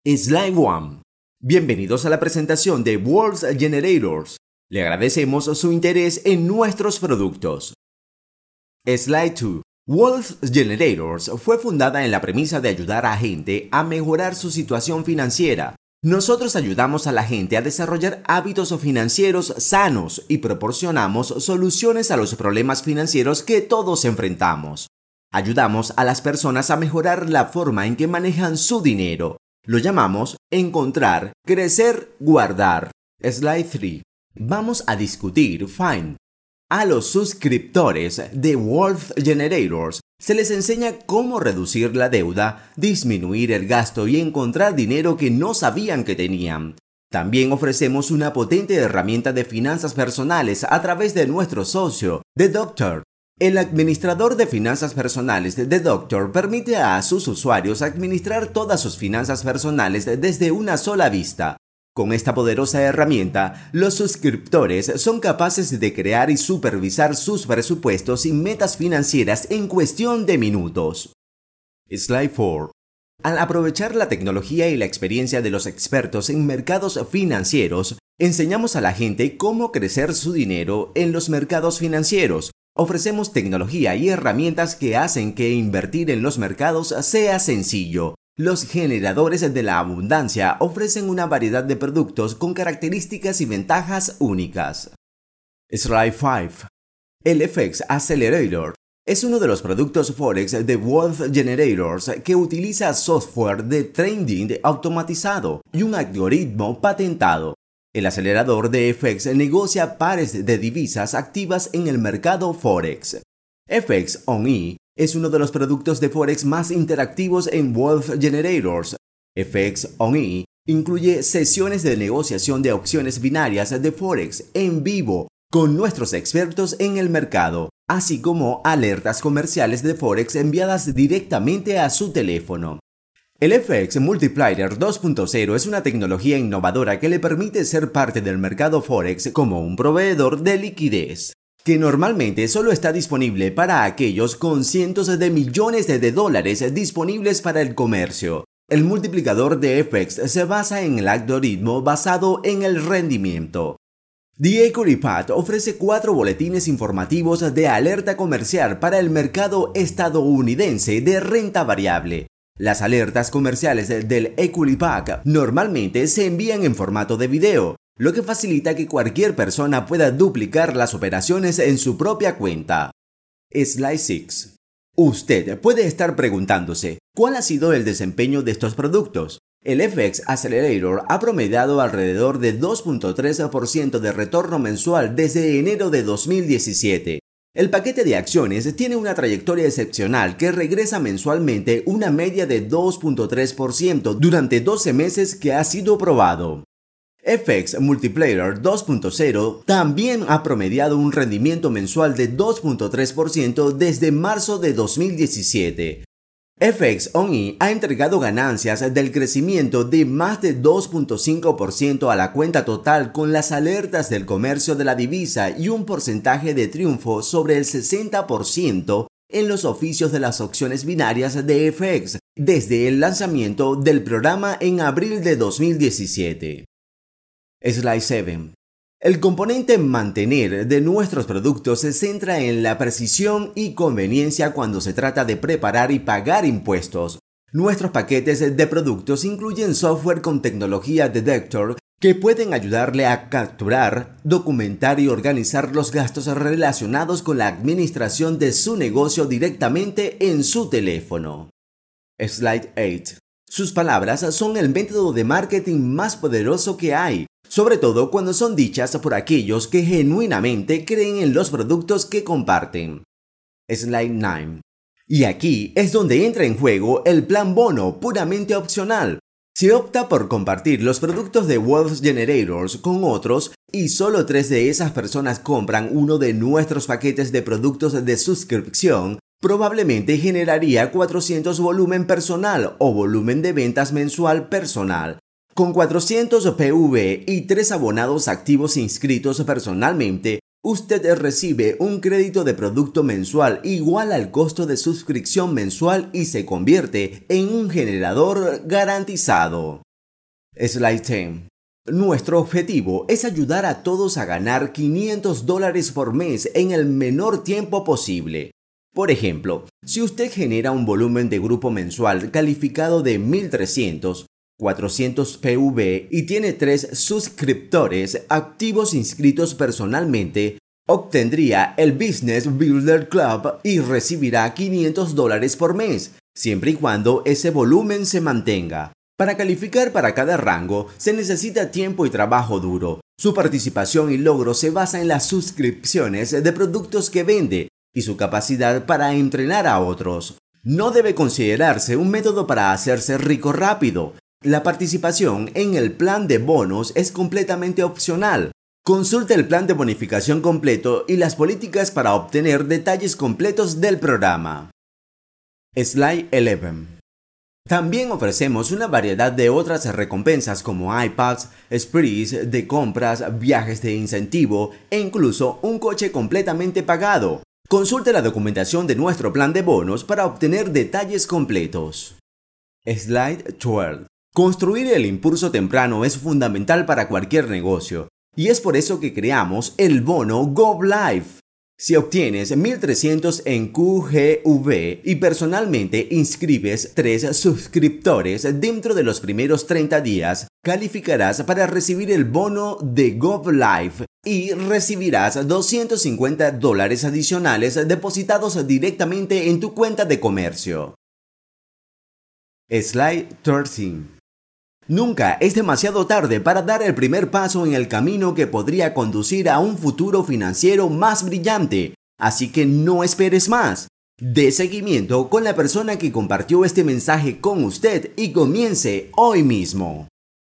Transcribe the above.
Slide 1. Bienvenidos a la presentación de Wealth Generators. Le agradecemos su interés en nuestros productos. Slide 2. Wealth Generators fue fundada en la premisa de ayudar a gente a mejorar su situación financiera. Nosotros ayudamos a la gente a desarrollar hábitos financieros sanos y proporcionamos soluciones a los problemas financieros que todos enfrentamos. Ayudamos a las personas a mejorar la forma en que manejan su dinero. Lo llamamos encontrar, crecer, guardar. Slide 3. Vamos a discutir FIND. A los suscriptores de Wealth Generators se les enseña cómo reducir la deuda, disminuir el gasto y encontrar dinero que no sabían que tenían. También ofrecemos una potente herramienta de finanzas personales a través de nuestro socio, The Doctor. El administrador de finanzas personales de The Doctor permite a sus usuarios administrar todas sus finanzas personales desde una sola vista. Con esta poderosa herramienta, los suscriptores son capaces de crear y supervisar sus presupuestos y metas financieras en cuestión de minutos. Slide 4. Al aprovechar la tecnología y la experiencia de los expertos en mercados financieros, enseñamos a la gente cómo crecer su dinero en los mercados financieros. Ofrecemos tecnología y herramientas que hacen que invertir en los mercados sea sencillo. Los generadores de la abundancia ofrecen una variedad de productos con características y ventajas únicas. Slide 5. El FX Accelerator es uno de los productos Forex de Wealth Generators que utiliza software de trading automatizado y un algoritmo patentado. El acelerador de FX negocia pares de divisas activas en el mercado Forex. FX On-E es uno de los productos de Forex más interactivos en Wealth Generators. FX On-E incluye sesiones de negociación de opciones binarias de Forex en vivo con nuestros expertos en el mercado, así como alertas comerciales de Forex enviadas directamente a su teléfono. El FX Multiplier 2.0 es una tecnología innovadora que le permite ser parte del mercado Forex como un proveedor de liquidez, que normalmente solo está disponible para aquellos con cientos de millones de dólares disponibles para el comercio. El multiplicador de FX se basa en el algoritmo basado en el rendimiento. The Equity Path ofrece 4 boletines informativos de alerta comercial para el mercado estadounidense de renta variable. Las alertas comerciales del Equity Pack normalmente se envían en formato de video, lo que facilita que cualquier persona pueda duplicar las operaciones en su propia cuenta. Slide 6. Usted puede estar preguntándose, ¿cuál ha sido el desempeño de estos productos? El FX Accelerator ha promediado alrededor de 2.3% de retorno mensual desde enero de 2017. El paquete de acciones tiene una trayectoria excepcional que regresa mensualmente una media de 2.3% durante 12 meses que ha sido probado. FX Multiplier 2.0 también ha promediado un rendimiento mensual de 2.3% desde marzo de 2017. FX On-E ha entregado ganancias del crecimiento de más de 2.5% a la cuenta total con las alertas del comercio de la divisa y un porcentaje de triunfo sobre el 60% en los oficios de las opciones binarias de FX desde el lanzamiento del programa en abril de 2017. Slide 7. El componente mantener de nuestros productos se centra en la precisión y conveniencia cuando se trata de preparar y pagar impuestos. Nuestros paquetes de productos incluyen software con tecnología Detector que pueden ayudarle a capturar, documentar y organizar los gastos relacionados con la administración de su negocio directamente en su teléfono. Slide 8. Sus palabras son el método de marketing más poderoso que hay, sobre todo cuando son dichas por aquellos que genuinamente creen en los productos que comparten. Slide 9. Y aquí es donde entra en juego el plan bono puramente opcional. Se opta por compartir los productos de Wealth Generators con otros y solo 3 de esas personas compran uno de nuestros paquetes de productos de suscripción, probablemente generaría 400 volumen personal o volumen de ventas mensual personal. Con 400 PV y 3 abonados activos inscritos personalmente, usted recibe un crédito de producto mensual igual al costo de suscripción mensual y se convierte en un generador garantizado. Slide 10. Nuestro objetivo es ayudar a todos a ganar $500 por mes en el menor tiempo posible. Por ejemplo, si usted genera un volumen de grupo mensual calificado de 1300, 400 PV y tiene 3 suscriptores activos inscritos personalmente, obtendría el Business Builder Club y recibirá $500 por mes, siempre y cuando ese volumen se mantenga. Para calificar para cada rango se necesita tiempo y trabajo duro. Su participación y logro se basa en las suscripciones de productos que vende y su capacidad para entrenar a otros. No debe considerarse un método para hacerse rico rápido. La participación en el plan de bonos es completamente opcional. Consulte el plan de bonificación completo y las políticas para obtener detalles completos del programa. Slide 11. También ofrecemos una variedad de otras recompensas como iPads, sprees de compras, viajes de incentivo e incluso un coche completamente pagado. Consulte la documentación de nuestro plan de bonos para obtener detalles completos. Slide 12. Construir el impulso temprano es fundamental para cualquier negocio y es por eso que creamos el bono Go Live. Si obtienes 1300 en QGV y personalmente inscribes 3 suscriptores dentro de los primeros 30 días, calificarás para recibir el bono de GovLife y recibirás $250 adicionales depositados directamente en tu cuenta de comercio. Slide 13. Nunca es demasiado tarde para dar el primer paso en el camino que podría conducir a un futuro financiero más brillante, así que no esperes más. Dé seguimiento con la persona que compartió este mensaje con usted y comience hoy mismo.